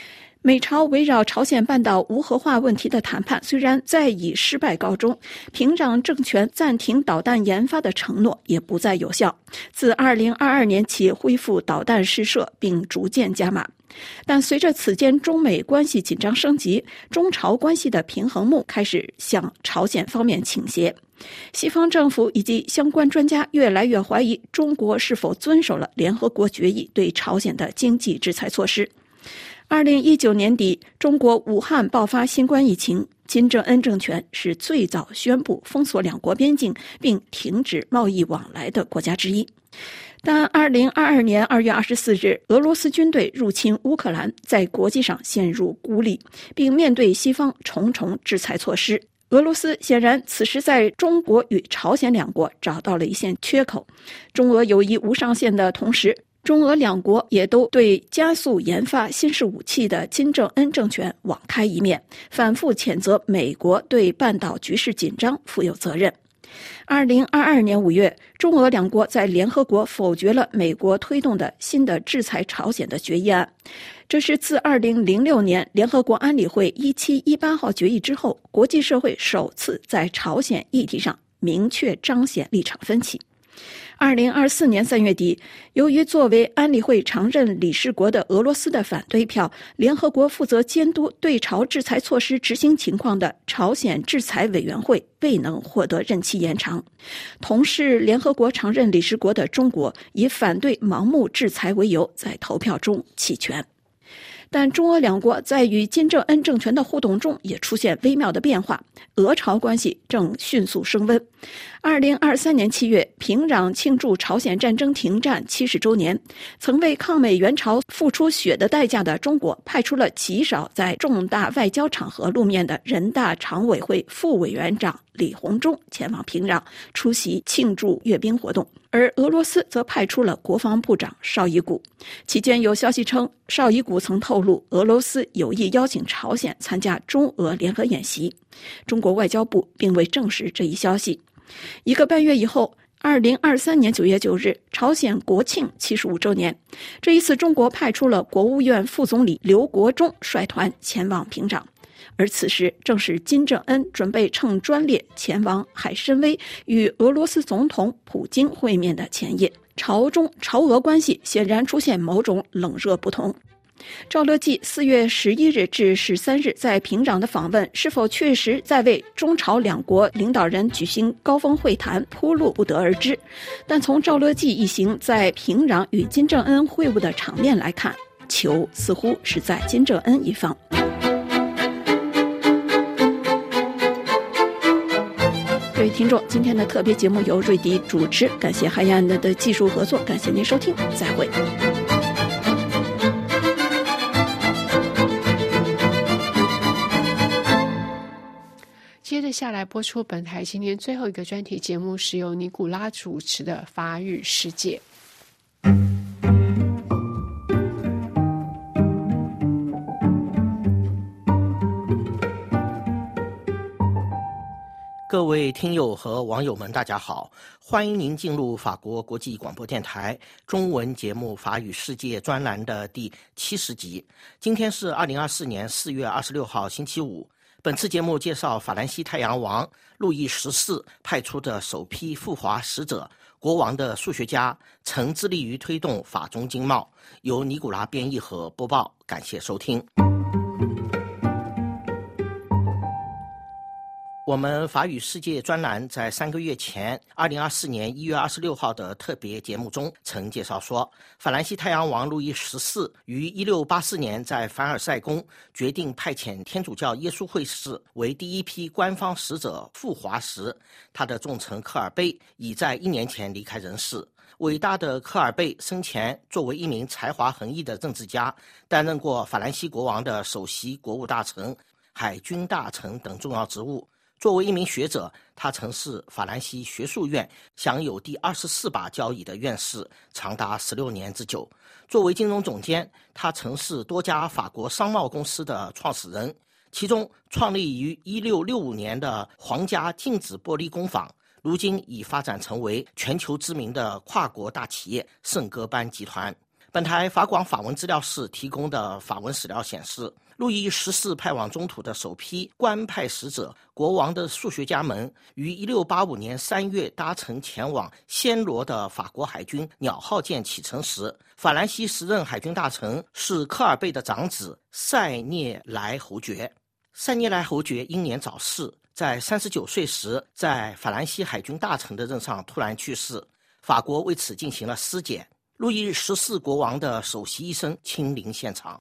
美朝围绕朝鲜半岛无核化问题的谈判虽然再以失败告终，平壤政权暂停导弹研发的承诺也不再有效，自2022年起恢复导弹试射并逐渐加码。但随着此间中美关系紧张升级，中朝关系的平衡木开始向朝鲜方面倾斜。西方政府以及相关专家越来越怀疑中国是否遵守了联合国决议对朝鲜的经济制裁措施。2019年底，中国武汉爆发新冠疫情，金正恩政权是最早宣布封锁两国边境并停止贸易往来的国家之一。但2022年2月24日，俄罗斯军队入侵乌克兰，在国际上陷入孤立，并面对西方重重制裁措施。俄罗斯显然此时在中国与朝鲜两国找到了一线缺口，中俄友谊无上限的同时，中俄两国也都对加速研发新式武器的金正恩政权网开一面，反复谴责美国对半岛局势紧张负有责任。2022年5月，中俄两国在联合国否决了美国推动的新的制裁朝鲜的决议案。这是自2006年联合国安理会1718号决议之后，国际社会首次在朝鲜议题上明确彰显立场分歧。2024年3月底，由于作为安理会常任理事国的俄罗斯的反对票，联合国负责监督对朝制裁措施执行情况的朝鲜制裁委员会未能获得任期延长。同是联合国常任理事国的中国，以反对盲目制裁为由，在投票中弃权。但中俄两国在与金正恩政权的互动中也出现微妙的变化，俄朝关系正迅速升温。2023年7月，平壤庆祝朝鲜战争停战70周年，曾为抗美援朝付出血的代价的中国，派出了极少在重大外交场合露面的人大常委会副委员长李鸿忠前往平壤出席庆祝阅兵活动，而俄罗斯则派出了国防部长绍伊古。期间有消息称，绍伊古曾透露俄罗斯有意邀请朝鲜参加中俄联合演习，中国外交部并未证实这一消息。1个半月以后，2023年9月9日，朝鲜国庆75周年，这一次中国派出了国务院副总理刘国中率团前往平壤。而此时正是金正恩准备乘专列前往海参崴与俄罗斯总统普京会面的前夜，朝俄关系显然出现某种冷热不同。赵乐际4月11日至13日在平壤的访问，是否确实在为中朝两国领导人举行高峰会谈铺路不得而知。但从赵乐际一行在平壤与金正恩会晤的场面来看，球似乎是在金正恩一方。各位听众，今天的特别节目由瑞迪主持，感谢海燕的技术合作，感谢您收听，再会。 接着下来播出本台今天最后一个专题节目，是由尼古拉主持的法语世界。 各位听友和网友们大家好，欢迎您进入法国国际广播电台中文节目法语世界专栏的第70集。今天是2024年4月26号星期五。本次节目介绍法兰西太阳王路易14派出的首批赴华使者，国王的数学家曾致力于推动法中经贸，由尼古拉编译和播报，感谢收听。我们法语世界专栏在3个月前2024年1月26号的特别节目中曾介绍说，法兰西太阳王路易14于1684年在凡尔赛宫决定派遣天主教耶稣会士为第一批官方使者赴华时，他的重臣科尔贝已在1年前离开人世。伟大的科尔贝生前作为一名才华横溢的政治家，担任过法兰西国王的首席国务大臣、海军大臣等重要职务。作为一名学者，他曾是法兰西学术院享有第24把交椅的院士，长达16年之久。作为金融总监，他曾是多家法国商贸公司的创始人，其中创立于1665年的皇家镜子玻璃工坊，如今已发展成为全球知名的跨国大企业圣戈班集团。 本台法广法文资料室提供的法文史料显示，路易14派往中土的首批官派使者，国王的数学家们于1685年3月搭乘前往暹罗的法国海军鸟号舰启程时，法兰西时任海军大臣是科尔贝的长子塞涅莱侯爵。塞涅莱侯爵英年早逝，在39岁时在法兰西海军大臣的任上突然去世，法国为此进行了尸检。路易14国王的首席医生亲临现场。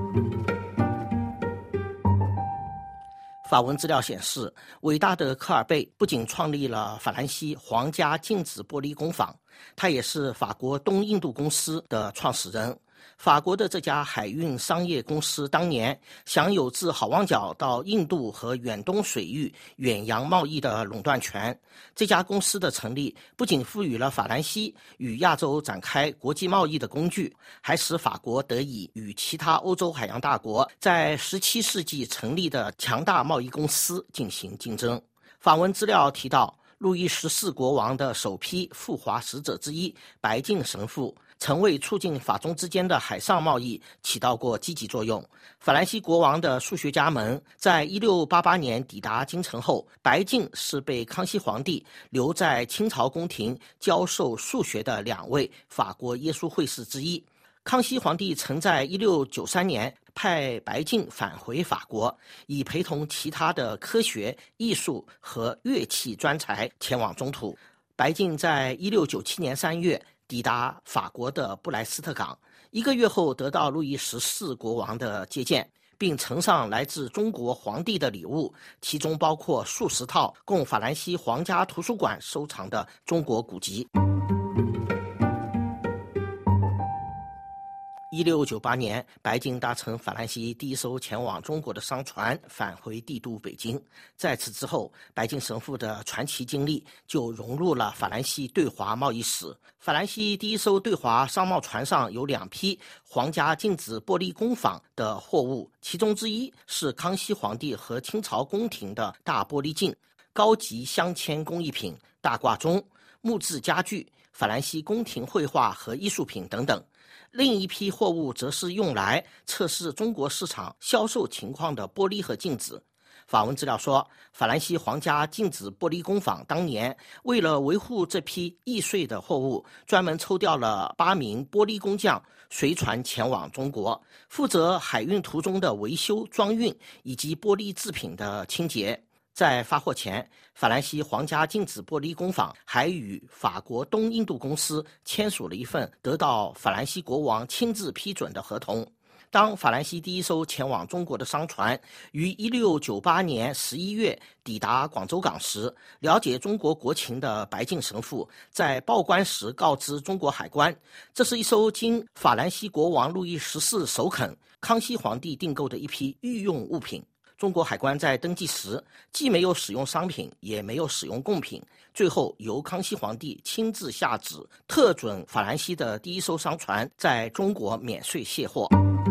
法文资料显示，伟大的科尔贝不仅创立了法兰西皇家镜子玻璃工坊，他也是法国东印度公司的创始人。法国的这家海运商业公司当年享有自好望角到印度和远东水域远洋贸易的垄断权。这家公司的成立不仅赋予了法兰西与亚洲展开国际贸易的工具，还使法国得以与其他欧洲海洋大国在17世纪成立的强大贸易公司进行竞争。法文资料提到，路易14国王的首批赴华使者之一白敬神父曾为促进法中之间的海上贸易起到过积极作用。法兰西国王的数学家们在1688年抵达京城后，白敬是被康熙皇帝留在清朝宫廷教授数学的2位法国耶稣会士之一。康熙皇帝曾在1693年派白敬返回法国，以陪同其他的科学、艺术和乐器专才前往中土。白敬在1697年3月抵达法国的布莱斯特港，1个月后得到路易14国王的接见，并呈上来自中国皇帝的礼物，其中包括数十套供法兰西皇家图书馆收藏的中国古籍。1698年，白敬搭乘法兰西第一艘前往中国的商船返回帝都北京。在此之后，白敬神父的传奇经历就融入了法兰西对华贸易史。法兰西第一艘对华商贸船上有2批皇家镜子玻璃工坊的货物，其中之一是康熙皇帝和清朝宫廷的大玻璃镜、高级镶嵌工艺品、大挂钟、木质家具、法兰西宫廷绘画和艺术品等等。另一批货物则是用来测试中国市场销售情况的玻璃和镜子。法文资料说，法兰西皇家镜子玻璃工坊当年为了维护这批易碎的货物，专门抽调了8名玻璃工匠随船前往中国，负责海运途中的维修、装运以及玻璃制品的清洁。在发货前，法兰西皇家镜子玻璃工坊还与法国东印度公司签署了一份得到法兰西国王亲自批准的合同。当法兰西第一艘前往中国的商船于1698年11月抵达广州港时，了解中国国情的白敬神父在报关时告知中国海关，这是一艘经法兰西国王路易14首肯、康熙皇帝订购的一批御用物品。中国海关在登记时既没有使用商品，也没有使用贡品，最后由康熙皇帝亲自下旨，特准法兰西的第一艘商船在中国免税卸货。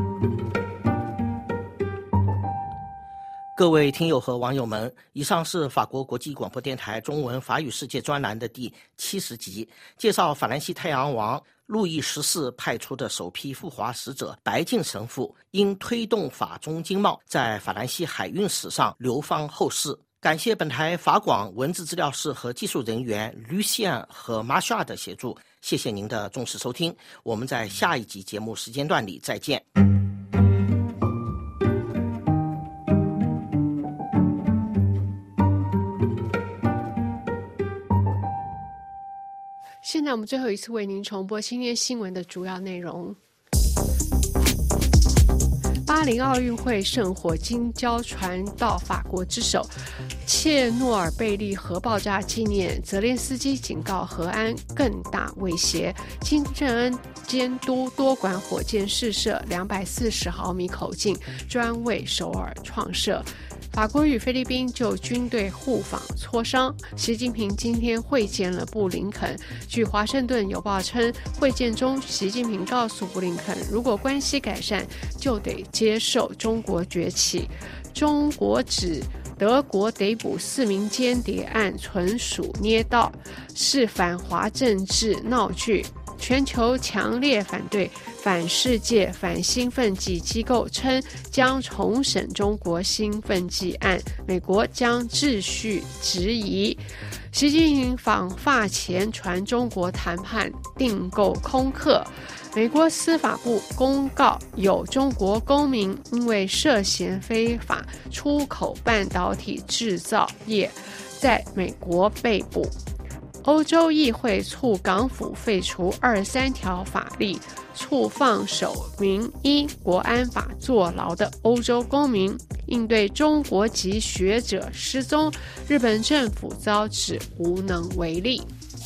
各位听友和网友们，以上是法国国际广播电台中文法语世界专栏的第70集，介绍法兰西太阳王路易14派出的首批赴华使者白敬神父因推动法中经贸，在法兰西海运史上流芳后世。感谢本台法广文字资料室和技术人员 Lucien 和 Marsha 的协助，谢谢您的重视收听，我们在下一集节目时间段里再见。 现在我们最后一次为您重播今天新闻的主要内容。巴黎奥运会圣火经交传到法国之手，切诺尔贝利核爆炸纪念，泽连斯基警告核安更大威胁，金正恩监督多管火箭试射240毫米口径，专为首尔创设。法国与菲律宾就军队互访磋商，习近平今天会见了布林肯。据《华盛顿邮报》称，会见中，习近平告诉布林肯，如果关系改善，就得接受中国崛起。中国指德国逮捕4名间谍案纯属捏造，是反华政治闹剧。 全球强烈反对，反世界反兴奋剂机构称将重审中国兴奋剂案，美国将继续质疑。习近平访法前传中国谈判订购空客。美国司法部公告，有中国公民因为涉嫌非法出口半导体制造业，在美国被捕。欧洲议会促港府废除23条法律，促放首名依国安法坐牢的欧洲公民。应对中国籍学者失踪，日本政府遭指无能为力。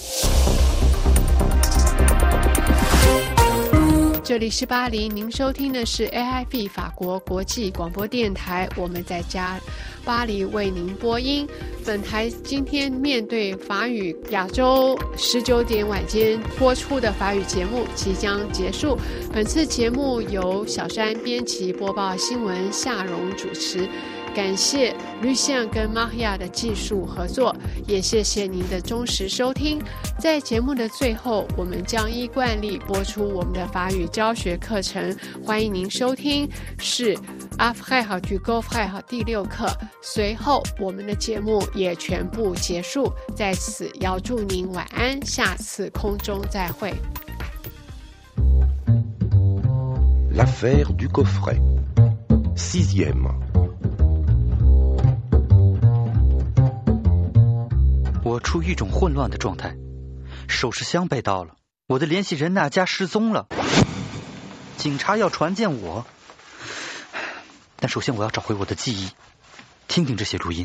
这里是巴黎，您收听的是 AIB 法国国际广播电台，我们在巴黎为您播音。本台今天面对法语亚洲19点晚间播出的法语节目即将结束。本次节目由小山编辑播报新闻，夏蓉主持。感谢吕线跟玛利亚的技术合作，也谢谢您的忠实收听。在节目的最后，我们将依惯例播出我们的法语教学课程，欢迎您收听，是 Après du Golfe 第6课。随后我们的节目也全部结束，在此要祝您晚安，下次空中再会。 L'affaire du coffret. 6e. 我处于一种混乱的状态，首饰箱被盗了，我的联系人娜迦失踪了，警察要传见我。但首先我要找回我的记忆，听听这些录音。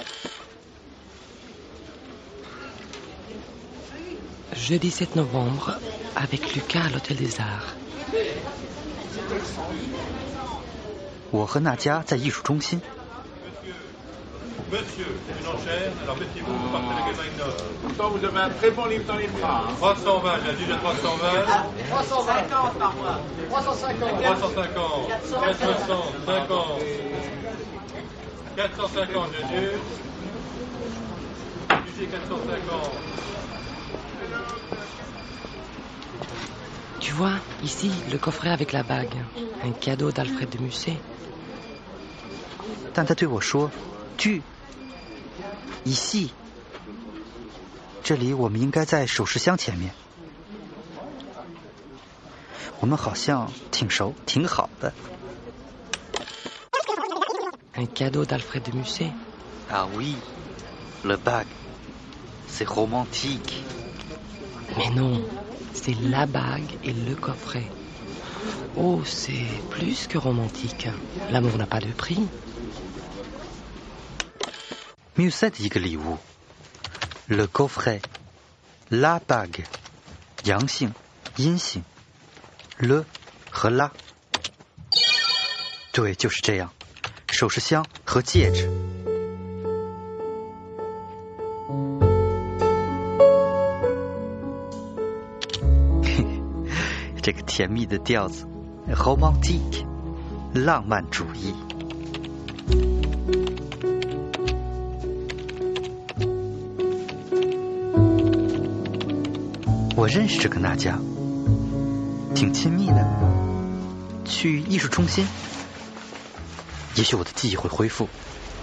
Jeudi 7 novembre, avec Lucas à l'Hôtel des Arts. 我和娜迦在艺术中心。 Monsieur, une enchère, alors mettez-vous, vous partez avec les mains nord. Pourtant, vous avez un très bon livre dans les bras. 320, j'ai dit 320. 350 par mois. 350. 350. 460, 50. 450, Jésus. Jésus, 450. Tu vois, ici, le coffret avec la bague. Un cadeau d'Alfred de Musset. 但他对我说，去。ici， 这里我们应该在首饰箱前面。我们好像挺熟，挺好的。 Un cadeau d'Alfred de Musset. Ah oui, le bague, c'est romantique. Mais non, c'est la bague et le coffret. Oh, c'est plus que romantique. L'amour n'a pas de prix. Musset 的一个礼物 ，le coffret, la bague， 阳性、阴性 ，le 和 la， 对，就是这样，首饰箱和戒指。这个甜蜜的调子 ，romantique， 浪漫主义。我认识这个娜迦，挺亲密的。去艺术中心，也许我的记忆会恢复。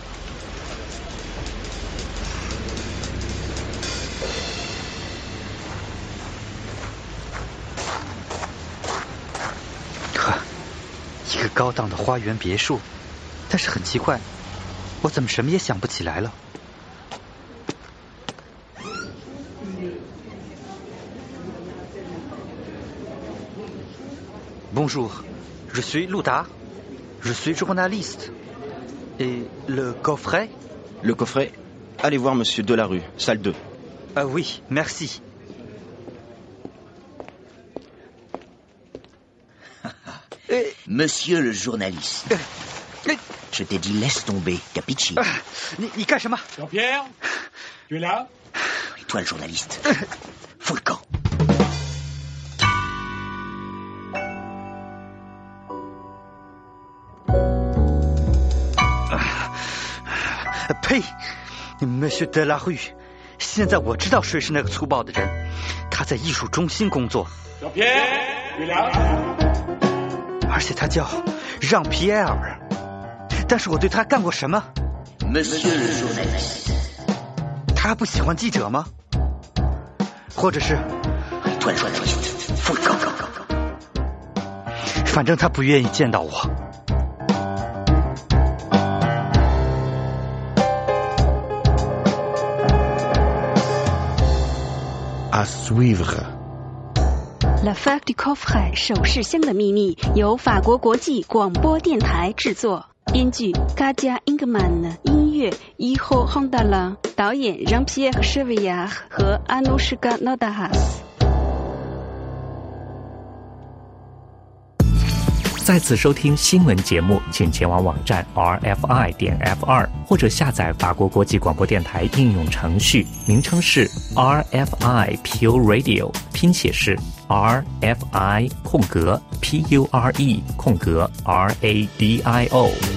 一个高档的花园别墅，但是很奇怪，我怎么什么也想不起来了。Bonjour, je suis Louda. Je suis journaliste. Et le coffret? Le coffret? Allez voir Monsieur Delarue, salle 2. Ah oui, merci. Monsieur le journaliste. Je t'ai dit laisse tomber, capichi. 你干什么？ Jean-Pierre, tu es là? Et toi le journaliste. Fous le camp. Monsieur Delarue， 现在我知道谁是那个粗暴的人， 他在艺术中心工作，而且他叫让皮埃尔。但是我对他干过什么？他不喜欢记者吗？或者是反正他不愿意见到我。 À suivre. L'affaire du coffret 首饰箱的秘密由法国国际广播电台制作，编剧 Katia Ingman， 音乐 Iho Hondala， 导演 Jean-Pierre Chevillard 和 Anushka Nodahas。 再次收听新闻节目，请前往网站 rfi.f2 或者下载法国国际广播电台应用程序，名称是 RFI Pure Radio， 拼写是 RFI_PURE_RADIO。